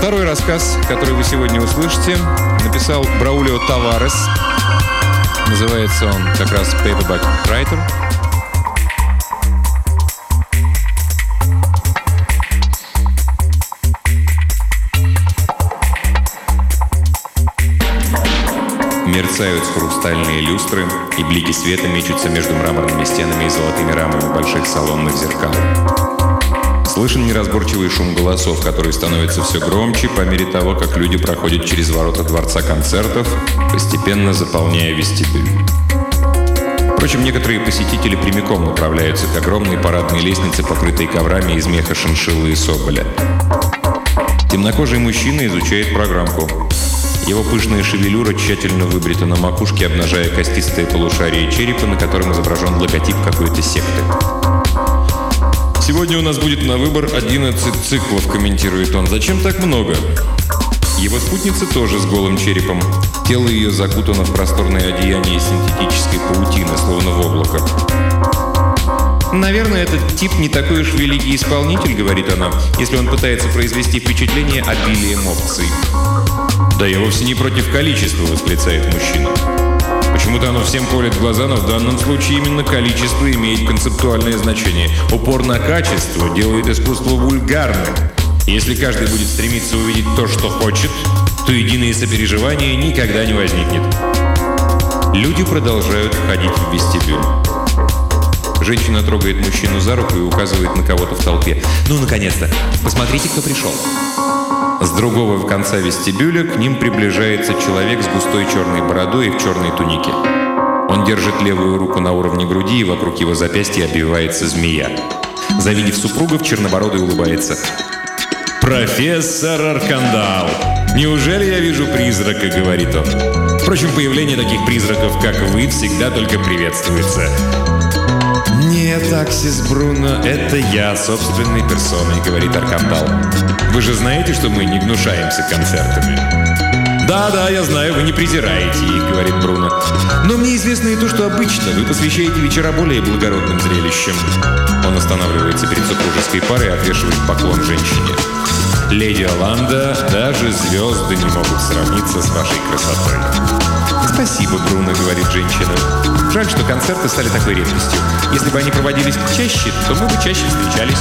Второй рассказ, который вы сегодня услышите, написал Браулио Таварес. Называется он как раз «Paperback Writer». Мерцают хрустальные люстры, и блики света мечутся между мраморными стенами и золотыми рамами больших салонных зеркал. Слышен неразборчивый шум голосов, который становится все громче по мере того, как люди проходят через ворота дворца концертов, постепенно заполняя вестибюль. Впрочем, некоторые посетители прямиком направляются к огромной парадной лестнице, покрытой коврами из меха шиншиллы и соболя. Темнокожий мужчина изучает программку. Его пышная шевелюра тщательно выбрита на макушке, обнажая костистое полушарие черепа, на котором изображен логотип какой-то секты. «Сегодня у нас будет на выбор 11 циклов», — комментирует он. «Зачем так много?» Его спутница тоже с голым черепом. Тело ее закутано в просторное одеяние из синтетической паутины, словно в облако. «Наверное, этот тип не такой уж великий исполнитель», — говорит она, «если он пытается произвести впечатление обилием опций». «Да я вовсе не против количества», — восклицает мужчина. «Почему-то оно всем колет глаза, но в данном случае именно количество имеет концептуальное значение. Упор на качество делает искусство вульгарным. Если каждый будет стремиться увидеть то, что хочет, то единое сопереживание никогда не возникнет». Люди продолжают входить в вестибюль. Женщина трогает мужчину за руку и указывает на кого-то в толпе. «Ну, наконец-то! Посмотрите, кто пришел!» С другого конца вестибюля к ним приближается человек с густой черной бородой и в черной тунике. Он держит левую руку на уровне груди, и вокруг его запястья обвивается змея. Завидев супругов, чернобородый улыбается. «Профессор Аркандал! Неужели я вижу призрака?» — говорит он. Впрочем, появление таких призраков, как вы, всегда только приветствуется. «Нет, Аксис Бруно, это я собственной персоной», — говорит Аркандал. «Вы же знаете, что мы не гнушаемся концертами?» «Да, я знаю, вы не презираете их», — говорит Бруно. «Но мне известно и то, что обычно вы посвящаете вечера более благородным зрелищам». Он останавливается перед супружеской парой и отвешивает поклон женщине. «Леди Оланда, даже звезды не могут сравниться с вашей красотой». «Спасибо, Бруно», — говорит женщина. «Жаль, что концерты стали такой редкостью. Если бы они проводились чаще, то мы бы чаще встречались».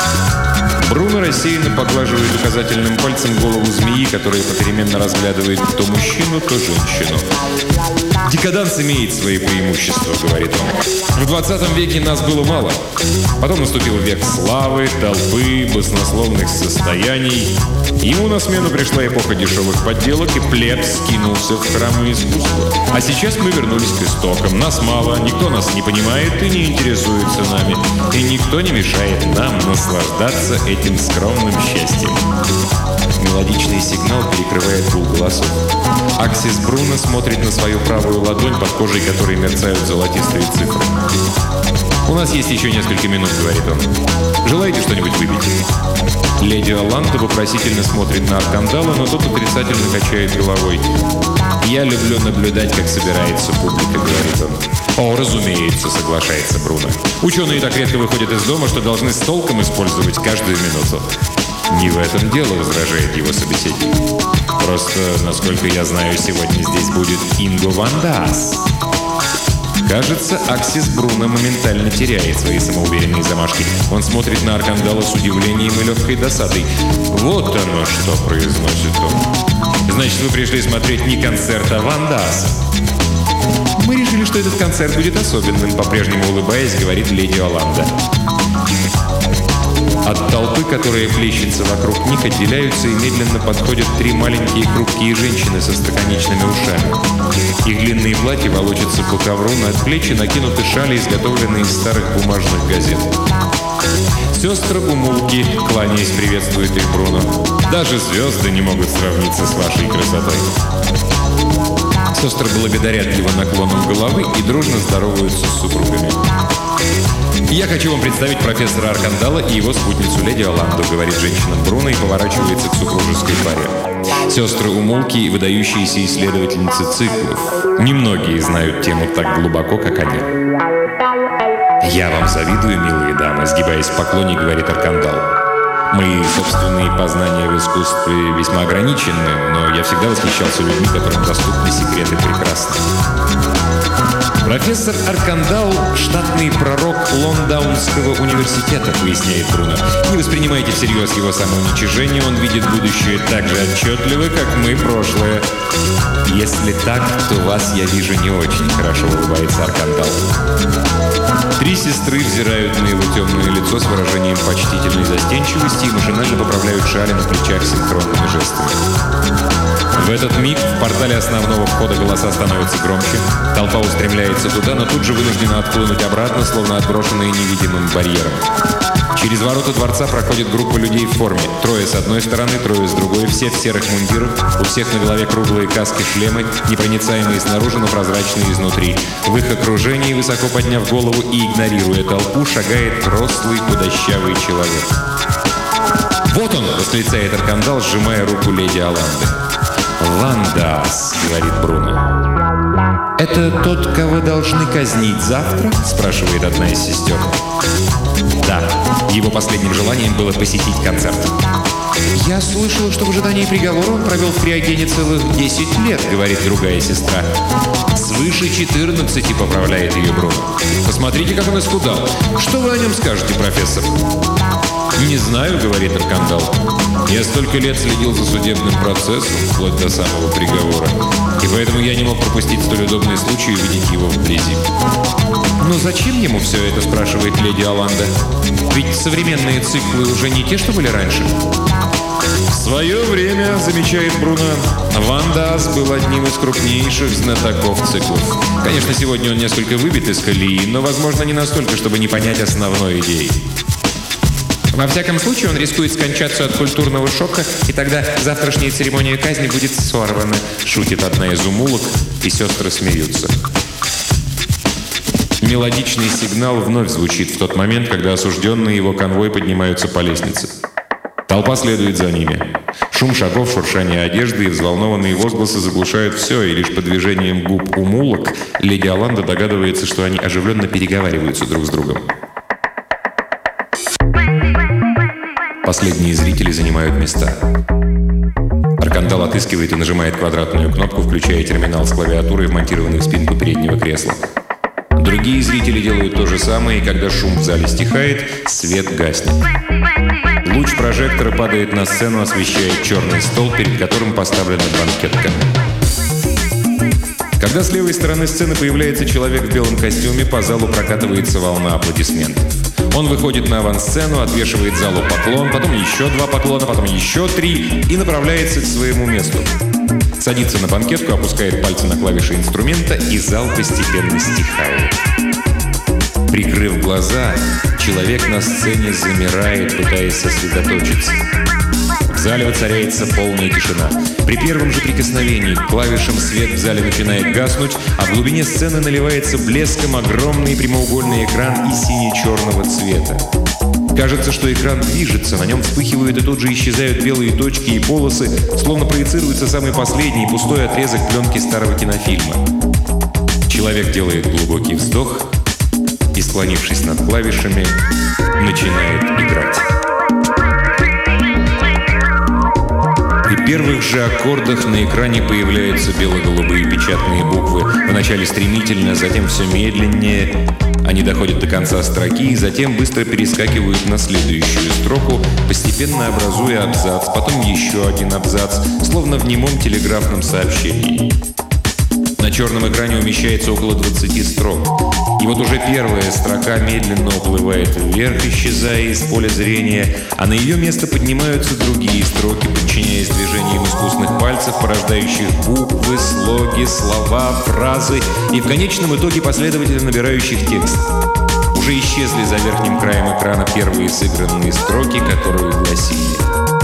Бруно рассеянно поглаживает указательным пальцем голову змеи, которая попеременно разглядывает то мужчину, то женщину. «Декаданс имеет свои преимущества», — говорит он. «В 20 веке нас было мало. Потом наступил век славы, толпы, баснословных состояний. Ему на смену пришла эпоха дешевых подделок, и плебс скинулся в храмы искусства. А сейчас мы вернулись к истокам. Нас мало, никто нас не понимает и не интересуется нами. И никто не мешает нам наслаждаться этим скромным счастьем». Мелодичный сигнал перекрывает гул голосов. Аксис Бруно смотрит на свою правую ладонь, под кожей которой мерцают золотистые цифры. «У нас есть еще несколько минут», — говорит он. «Желаете что-нибудь выпить?» Леди Оланда вопросительно смотрит на Аркандала, но тот отрицательно качает головой. «Я люблю наблюдать, как собирается публика», — говорит он. «О, разумеется», — соглашается Бруно. «Ученые так редко выходят из дома, что должны с толком использовать каждую минуту». «Не в этом дело», — возражает его собеседник. «Просто, насколько я знаю, сегодня здесь будет Инго Ван Даас». Кажется, Аксис Бруно моментально теряет свои самоуверенные замашки. Он смотрит на Аркандала с удивлением и легкой досадой. «Вот оно что», — произносит он. «Значит, вы пришли смотреть не концерт, а Ван Дааса». «Мы решили, что этот концерт будет особенным», — по-прежнему улыбаясь, говорит леди Оланда. От толпы, которая плещется вокруг них, отделяются и медленно подходят три маленькие хрупкие женщины со строконечными ушами. Их длинные платья волочатся по ковру, над плечи накинуты шали, изготовленные из старых бумажных газет. «Сестры Умулки», — кланяясь, приветствует их Бруно. «Даже звезды не могут сравниться с вашей красотой». Сестры благодарят его наклоном головы и дружно здороваются с супругами. «Я хочу вам представить профессора Аркандала и его спутницу леди Оланду», — говорит женщинам Бруно и поворачивается к супружеской паре. Сестры Умулки — выдающиеся исследовательницы циклов. Немногие знают тему так глубоко, как они. «Я вам завидую, милые дамы», — сгибаясь в поклоне, говорит Аркандал. Мои собственные познания в искусстве весьма ограничены, но я всегда восхищался людьми, которым доступны секреты прекрасного. Профессор Аркандал – штатный пророк Лондаунского университета, поясняет Бруно. Не воспринимайте всерьез его самоуничижение, он видит будущее так же отчетливо, как мы прошлое. Если так, то вас я вижу не очень хорошо, улыбается Аркандал. Три сестры взирают на его темное лицо с выражением почтительной застенчивости и машинально поправляют шали на плечах синхронными жестами. В этот миг в портале основного входа голоса становятся громче. Толпа устремляется туда, но тут же вынуждена отхлынуть обратно, словно отброшенная невидимым барьером. Через ворота дворца проходит группа людей в форме. Трое с одной стороны, трое с другой, все в серых мундирах. У всех на голове круглые каски-шлемы, непроницаемые снаружи, но прозрачные изнутри. В их окружении, высоко подняв голову и игнорируя толпу, шагает рослый худощавый человек. «Вот он!» — восклицает Аркандал, сжимая руку леди Аланды. «Вандас», — говорит Бруно. «Это тот, кого должны казнить завтра?» — спрашивает одна из сестер. «Да, его последним желанием было посетить концерт». «Я слышала, что в ожидании приговора он провел в криогене целых 10 лет», — говорит другая сестра. «Свыше 14», — поправляет ее Бруно. «Посмотрите, как он исхудал. Что вы о нем скажете, профессор?» «Не знаю», — говорит Аркандал. «Я столько лет следил за судебным процессом, вплоть до самого приговора, и поэтому я не мог пропустить столь удобный случай увидеть его вблизи». «Но зачем ему все это?» — спрашивает леди Аланда. «Ведь современные циклы уже не те, что были раньше». «В свое время, — замечает Бруно, — Вандас был одним из крупнейших знатоков циклов. Конечно, сегодня он несколько выбит из колеи, но, возможно, не настолько, чтобы не понять основной идеи. Во всяком случае, он рискует скончаться от культурного шока, и тогда завтрашняя церемония казни будет сорвана», — шутит одна из умулок, и сестры смеются. Мелодичный сигнал вновь звучит в тот момент, когда осужденные и его конвой поднимаются по лестнице. Толпа следует за ними. Шум шагов, шуршание одежды и взволнованные возгласы заглушают все, и лишь по движениям губ умулок леди Аланда догадывается, что они оживленно переговариваются друг с другом. Последние зрители занимают места. Аркандал отыскивает и нажимает квадратную кнопку, включая терминал с клавиатурой, вмонтированный в спинку переднего кресла. Другие зрители делают то же самое, и когда шум в зале стихает, свет гаснет. Луч прожектора падает на сцену, освещая черный стол, перед которым поставлена банкетка. Когда с левой стороны сцены появляется человек в белом костюме, по залу прокатывается волна аплодисментов. Он выходит на авансцену, отвешивает залу поклон, потом еще 2 поклона, потом еще 3 и направляется к своему месту. Садится на банкетку, опускает пальцы на клавиши инструмента, и зал постепенно стихает. Прикрыв глаза, человек на сцене замирает, пытаясь сосредоточиться. В зале воцаряется полная тишина. При первом же прикосновении к клавишам свет в зале начинает гаснуть, а в глубине сцены наливается блеском огромный прямоугольный экран из сине-черного цвета. Кажется, что экран движется, на нем вспыхивают и тут же исчезают белые точки и полосы, словно проецируется самый последний пустой отрезок пленки старого кинофильма. Человек делает глубокий вздох и, склонившись над клавишами, начинает играть. При первых же аккордах на экране появляются бело-голубые печатные буквы. Вначале стремительно, затем все медленнее. Они доходят до конца строки и затем быстро перескакивают на следующую строку, постепенно образуя абзац, потом еще один абзац, словно в немом телеграфном сообщении. На черном экране умещается около 20 строк. И вот уже первая строка медленно уплывает вверх, исчезая из поля зрения, а на ее место поднимаются другие строки, подчиняясь движениям искусных пальцев, порождающих буквы, слоги, слова, фразы и в конечном итоге последовательно набирающих текст. Уже исчезли за верхним краем экрана первые сыгранные строки, которые гласили: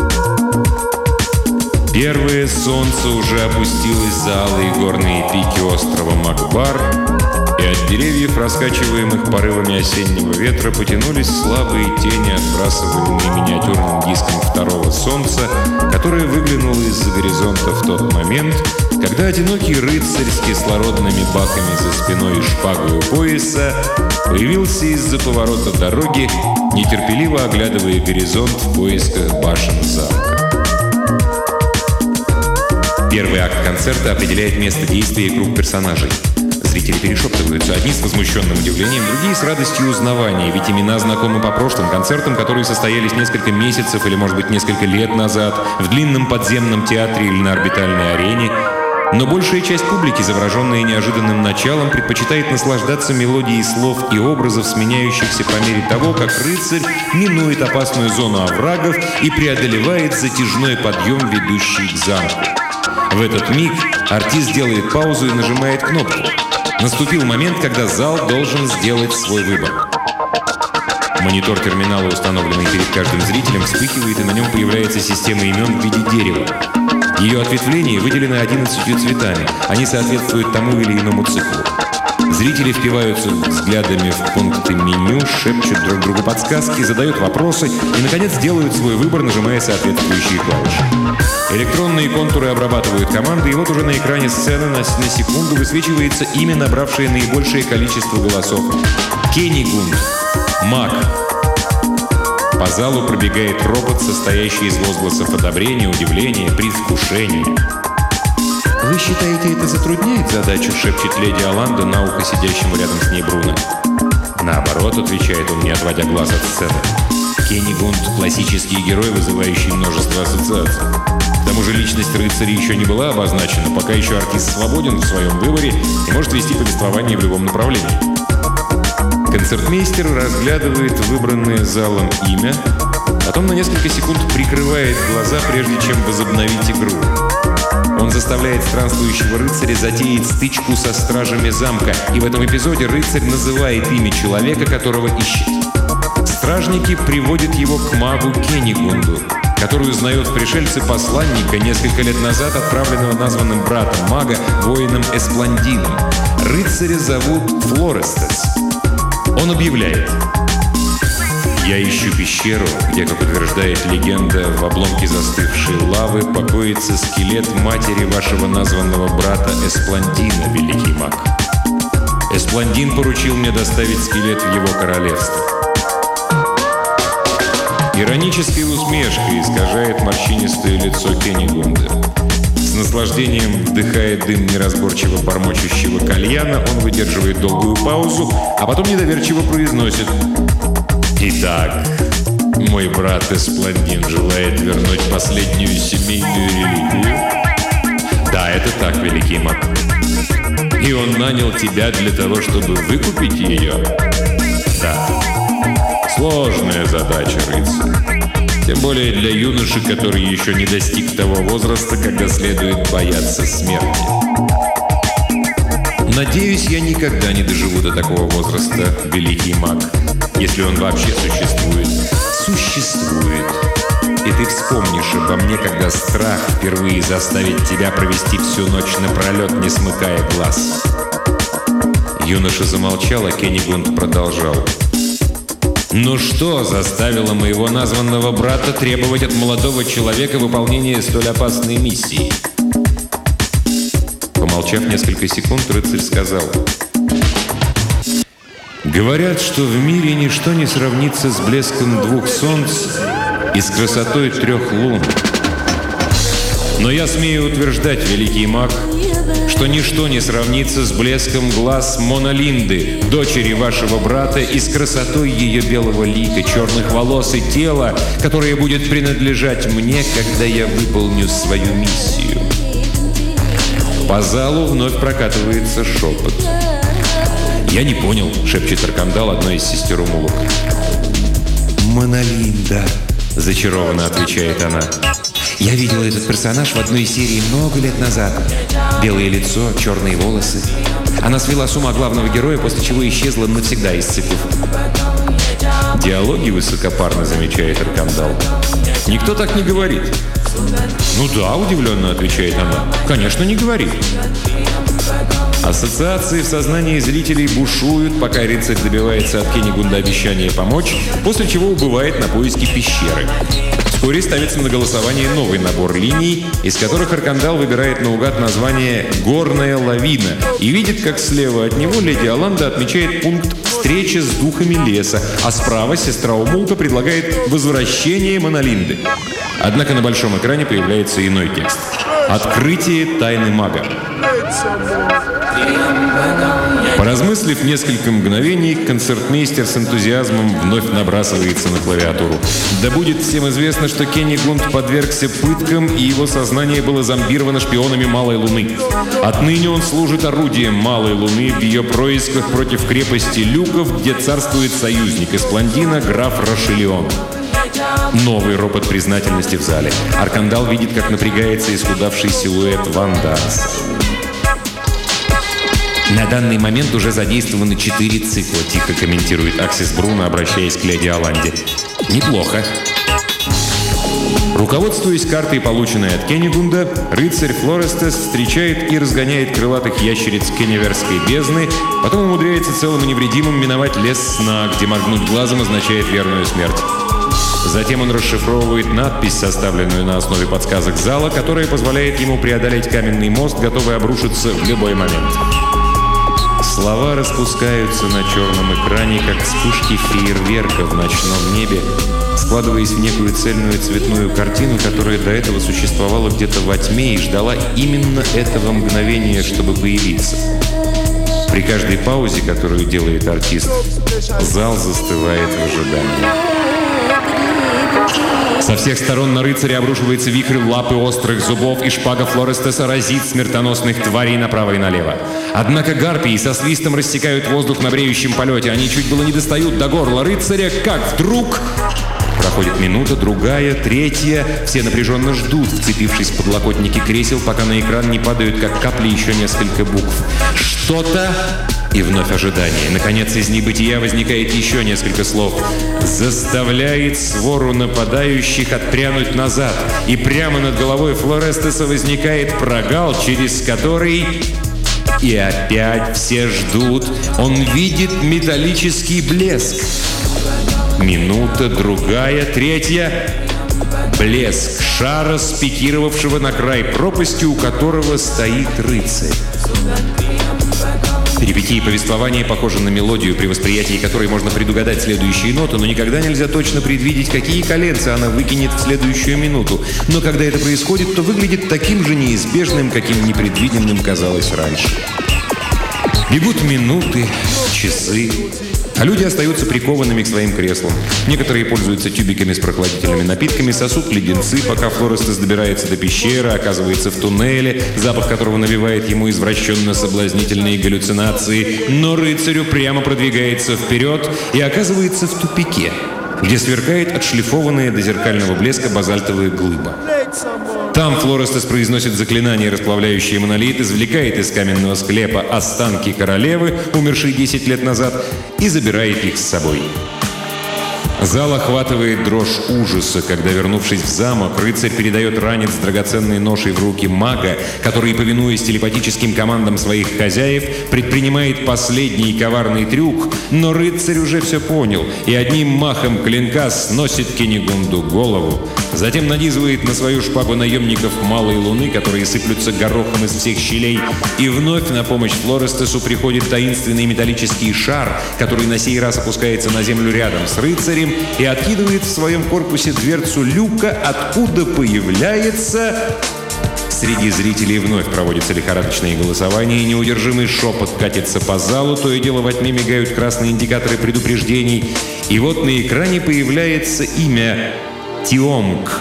«Первое солнце уже опустилось за алые горные пики острова Макбар, и от деревьев, раскачиваемых порывами осеннего ветра, потянулись слабые тени, отбрасываемые миниатюрным диском второго солнца, которое выглянуло из-за горизонта в тот момент, когда одинокий рыцарь с кислородными баками за спиной и шпагой у пояса появился из-за поворота дороги нетерпеливо оглядывая горизонт в поисках башен замка. Первый акт концерта определяет место действия и круг персонажей. Зрители перешептываются, одни с возмущенным удивлением, другие с радостью узнавания, ведь имена знакомы по прошлым концертам, которые состоялись несколько месяцев или, может быть, несколько лет назад в длинном подземном театре или на орбитальной арене. Но большая часть публики, завороженная неожиданным началом, предпочитает наслаждаться мелодией слов и образов, сменяющихся по мере того, как рыцарь минует опасную зону оврагов и преодолевает затяжной подъем, ведущий к замку. В этот миг артист делает паузу и нажимает кнопку. Наступил момент, когда зал должен сделать свой выбор. Монитор терминала, установленный перед каждым зрителем, вспыхивает, и на нем появляется система имен в виде дерева. Ее ответвления выделены 11 цветами. Они соответствуют тому или иному циклу. Зрители впиваются взглядами в пункты меню, шепчут друг другу подсказки, задают вопросы и, наконец, делают свой выбор, нажимая соответствующие клавиши. Электронные контуры обрабатывают команды, и вот уже на экране сцены на секунду высвечивается имя, набравшее наибольшее количество голосов. Кенигунд. Маг. По залу пробегает робот, состоящий из возгласов одобрения, удивления, предвкушения. «Вы считаете, это затрудняет задачу?» — шепчет леди Оланда на ухо сидящему рядом с ней Бруно. «Наоборот», — отвечает он, не отводя глаз от сцены. Кенигунд — классический герой, вызывающий множество ассоциаций. К тому же личность рыцаря еще не была обозначена, пока еще артист свободен в своем выборе и может вести повествование в любом направлении. Концертмейстер разглядывает выбранное залом имя, потом на несколько секунд прикрывает глаза, прежде чем возобновить игру. Он заставляет странствующего рыцаря затеять стычку со стражами замка, и в этом эпизоде рыцарь называет имя человека, которого ищет. Стражники приводят его к магу Кенигунду, который узнает в пришельце посланника, несколько лет назад отправленного названным братом мага, воином Эспландином. Рыцаря зовут Флорестес. Он объявляет: «Я ищу пещеру, где, как утверждает легенда, в обломке застывшей лавы покоится скелет матери вашего названного брата Эспландина, великий маг. Эспландин поручил мне доставить скелет в его королевство». Ироническая усмешка искажает морщинистое лицо Кенигунда. С наслаждением вдыхая дым неразборчиво бормочущего кальяна, он выдерживает долгую паузу, а потом недоверчиво произносит: «Итак, мой брат Эспландин желает вернуть последнюю семейную реликвию?» «Да, это так, великий маг». «И он нанял тебя для того, чтобы выкупить ее?» «Да». «Сложная задача, рыцарь. Тем более для юноши, который еще не достиг того возраста, когда следует бояться смерти. Надеюсь, я никогда не доживу до такого возраста, великий маг. Если он вообще существует». «Существует. И ты вспомнишь обо мне, когда страх впервые заставит тебя провести всю ночь напролет, не смыкая глаз». Юноша замолчал, а Кенигунд продолжал: «Ну что заставило моего названного брата требовать от молодого человека выполнения столь опасной миссии?» Помолчав несколько секунд, рыцарь сказал: «Говорят, что в мире ничто не сравнится с блеском двух солнц и с красотой 3 лун. Но я смею утверждать, великий маг, что ничто не сравнится с блеском глаз Монолинды, дочери вашего брата, и с красотой ее белого лика, черных волос и тела, которое будет принадлежать мне, когда я выполню свою миссию». По залу вновь прокатывается шепот. «Я не понял», — шепчет Аркандал, одной из сестер Умулок. «Монолинда», — зачарованно отвечает она. «Я видела этот персонаж в одной серии много лет назад. Белое лицо, черные волосы. Она свела с ума главного героя, после чего исчезла навсегда из цикла». «Диалоги высокопарно», — замечает Аркандал. «Никто так не говорит». «Ну да», — удивленно отвечает она. «Конечно, не говорит». Ассоциации в сознании зрителей бушуют, пока рыцарь добивается от Кенигунда обещания помочь, после чего убывает на поиски пещеры. Вскоре ставится на голосование новый набор линий, из которых Аркандал выбирает наугад название «Горная лавина» и видит, как слева от него леди Оланда отмечает пункт встреча с духами леса, а справа сестра Умулка предлагает возвращение Монолинды. Однако на большом экране появляется иной текст. «Открытие тайны мага». Поразмыслив несколько мгновений, концертмейстер с энтузиазмом вновь набрасывается на клавиатуру. Да будет всем известно, что Кеннигунд подвергся пыткам, и его сознание было зомбировано шпионами Малой Луны. Отныне он служит орудием Малой Луны в ее происках против крепости Люков, где царствует союзник Эспландина, граф Рошелион. Новый ропот признательности в зале. Аркандал видит, как напрягается исхудавший силуэт Ван Дарса. «На данный момент уже задействованы 4 цикла», — тихо комментирует Аксис Бруно, обращаясь к леди Оланде. «Неплохо». Руководствуясь картой, полученной от Кеннигунда, рыцарь Флорестес встречает и разгоняет крылатых ящериц Кенниверской бездны, потом умудряется целым и невредимым миновать лес сна, где моргнуть глазом означает верную смерть. Затем он расшифровывает надпись, составленную на основе подсказок зала, которая позволяет ему преодолеть каменный мост, готовый обрушиться в любой момент. Слова распускаются на черном экране, как вспышки фейерверка в ночном небе, складываясь в некую цельную цветную картину, которая до этого существовала где-то во тьме и ждала именно этого мгновения, чтобы появиться. При каждой паузе, которую делает артист, зал застывает в ожидании. Со всех сторон на рыцаря обрушивается вихрь лапы острых зубов, и шпага Флорестеса разит смертоносных тварей направо и налево. Однако гарпии со свистом рассекают воздух на бреющем полете. Они чуть было не достают до горла рыцаря, как вдруг... Проходит минута, другая, третья. Все напряженно ждут, вцепившись в подлокотники кресел, пока на экран не падают, как капли, еще несколько букв. Что-то... И вновь ожидание. Наконец, из небытия возникает еще несколько слов. Заставляет свору нападающих отпрянуть назад. И прямо над головой Флорестеса возникает прогал, через который... И опять все ждут. Он видит металлический блеск. Минута, другая, третья. Блеск шара, спикировавшего на край пропасти, у которого стоит рыцарь. Перипетии повествования похожи на мелодию, при восприятии которой можно предугадать следующие ноты, но никогда нельзя точно предвидеть, какие коленца она выкинет в следующую минуту. Но когда это происходит, то выглядит таким же неизбежным, каким непредвиденным казалось раньше. Бегут минуты, часы, а люди остаются прикованными к своим креслам. Некоторые пользуются тюбиками с прохладительными напитками, сосут леденцы, пока Флорестес добирается до пещеры, оказывается в туннеле, запах которого навевает ему извращенно-соблазнительные галлюцинации. Но рыцарь упрямо продвигается вперед и оказывается в тупике, где сверкает отшлифованная до зеркального блеска базальтовая глыба. Там Флорестес произносит заклинание, расплавляющее монолит, извлекает из каменного склепа останки королевы, умершей 10 лет назад, и забирает их с собой. Зал охватывает дрожь ужаса, когда, вернувшись в замок, рыцарь передает ранец с драгоценной ношей в руки мага, который, повинуясь телепатическим командам своих хозяев, предпринимает последний коварный трюк, но рыцарь уже все понял и одним махом клинка сносит Кеннигунду голову. Затем нанизывает на свою шпагу наемников Малой Луны, которые сыплются горохом из всех щелей, и вновь на помощь Флорестесу приходит таинственный металлический шар, который на сей раз опускается на землю рядом с рыцарем и откидывает в своем корпусе дверцу люка, откуда появляется... Среди зрителей вновь проводится лихорадочное голосование, и неудержимый шепот катится по залу, то и дело во тьме мигают красные индикаторы предупреждений, и вот на экране появляется имя Тиомк.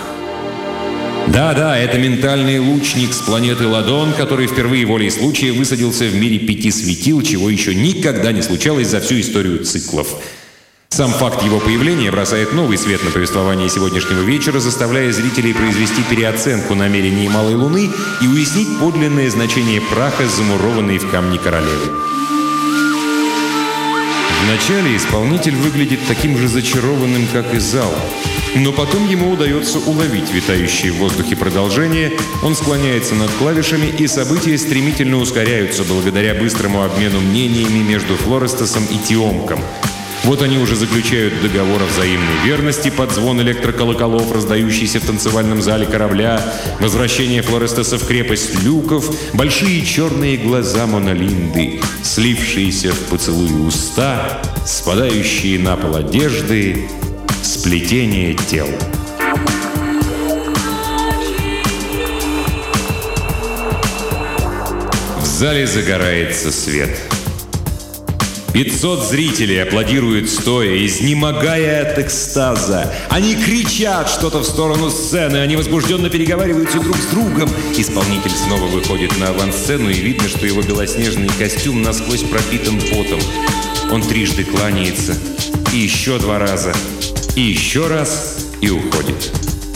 Да-да, это ментальный лучник с планеты Ладон, который впервые волей случая высадился в мире 5 светил, чего еще никогда не случалось за всю историю циклов. Сам факт его появления бросает новый свет на повествование сегодняшнего вечера, заставляя зрителей произвести переоценку намерений Малой Луны и уяснить подлинное значение праха, замурованной в камне королевы. Вначале исполнитель выглядит таким же зачарованным, как и зал. Но потом ему удается уловить витающее в воздухе продолжение, он склоняется над клавишами, и события стремительно ускоряются благодаря быстрому обмену мнениями между Флорестесом и Тиомком. Вот они уже заключают договор о взаимной верности под звон электроколоколов, раздающийся в танцевальном зале корабля, возвращение Флорестеса в крепость люков, большие черные глаза Монолинды, слившиеся в поцелуи уста, спадающие на пол одежды, сплетение тел. В зале загорается свет. 500 зрителей аплодируют стоя, изнемогая от экстаза. Они кричат что-то в сторону сцены, они возбужденно переговариваются друг с другом. Исполнитель снова выходит на авансцену, и видно, что его белоснежный костюм насквозь пропитан потом. Он трижды кланяется, и еще 2 раза, и еще раз, и уходит.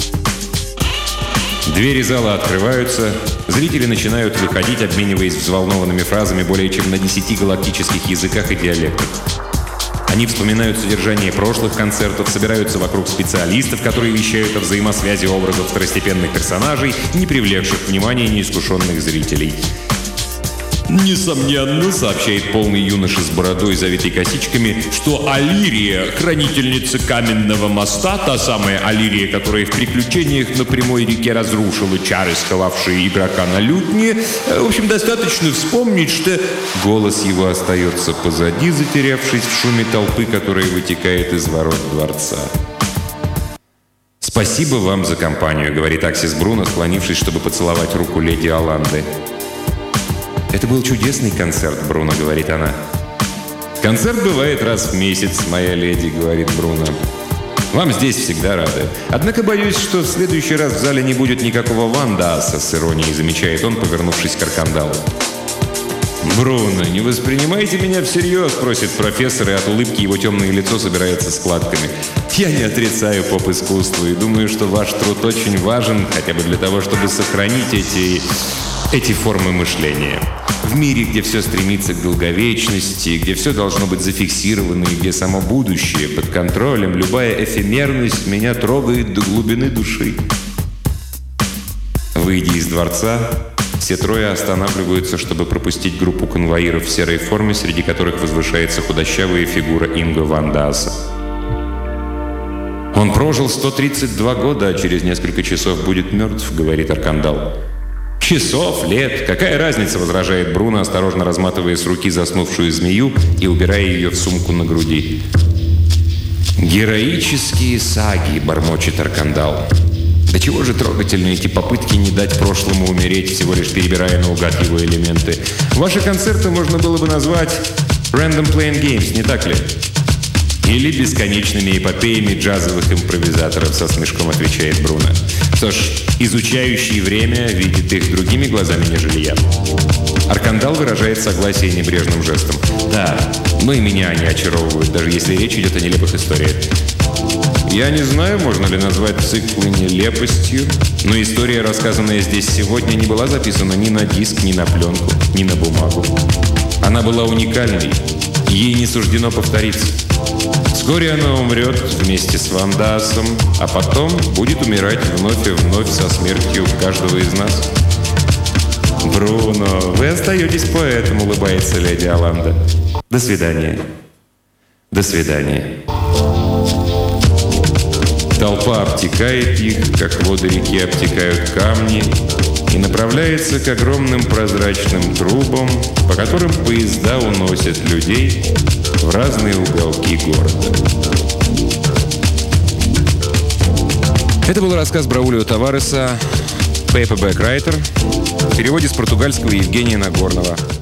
Двери зала открываются, зрители начинают выходить, обмениваясь взволнованными фразами более чем на 10 галактических языках и диалектах. Они вспоминают содержание прошлых концертов, собираются вокруг специалистов, которые вещают о взаимосвязи образов второстепенных персонажей, не привлекших внимания неискушенных зрителей. «Несомненно, — сообщает полный юноша с бородой, завитой косичками, — что Алирия, хранительница каменного моста, та самая Алирия, которая в приключениях на прямой реке разрушила чары, сковавшие игрока на лютне, в общем, достаточно вспомнить, что...» Голос его остается позади, затерявшись в шуме толпы, которая вытекает из ворот дворца. «Спасибо вам за компанию, — говорит Аксис Бруно, склонившись, чтобы поцеловать руку леди Оланды. «Это был чудесный концерт, Бруно, — говорит она. «Концерт бывает раз в месяц, моя леди, — говорит Бруно. Вам здесь всегда рады. Однако боюсь, что в следующий раз в зале не будет никакого Вандааса, — с иронией замечает он, повернувшись к Аркандалу. «Бруно, не воспринимайте меня всерьез, — просит профессор, и от улыбки его темное лицо собирается складками. Я не отрицаю поп-искусство и думаю, что ваш труд очень важен, хотя бы для того, чтобы сохранить эти формы мышления. В мире, где все стремится к долговечности, где все должно быть зафиксировано и где само будущее под контролем, любая эфемерность меня трогает до глубины души». Выйдя из дворца, все трое останавливаются, чтобы пропустить группу конвоиров в серой форме, среди которых возвышается худощавая фигура Инго Вандааса. «Он прожил 132 года, а через несколько часов будет мертв, — говорит Аркандал. «Часов, лет, какая разница, — возражает Бруно, осторожно разматывая с руки заснувшую змею и убирая ее в сумку на груди. «Героические саги, — бормочет Аркандал. До чего же трогательны эти попытки не дать прошлому умереть, всего лишь перебирая наугад его элементы. Ваши концерты можно было бы назвать Random Playing Games, не так ли? Или бесконечными эпопеями джазовых импровизаторов, — со смешком отвечает Бруно. Что ж, изучающий время видит их другими глазами, нежели я». Аркандал выражает согласие небрежным жестом. «Да, но и меня они очаровывают, даже если речь идет о нелепых историях. Я не знаю, можно ли назвать циклы нелепостью, но история, рассказанная здесь сегодня, не была записана ни на диск, ни на пленку, ни на бумагу. Она была уникальной, ей не суждено повториться. Вскоре она умрет вместе с Вандаасом, а потом будет умирать вновь и вновь со смертью каждого из нас». «Бруно, вы остаетесь поэтом, — улыбается леди Оланда. До свидания. До свидания». Толпа обтекает их, как воды реки обтекают камни, и направляется к огромным прозрачным трубам, по которым поезда уносят людей в разные уголки города. Это был рассказ Браулио Тавареса «Paperback Writer» в переводе с португальского Евгения Нагорного.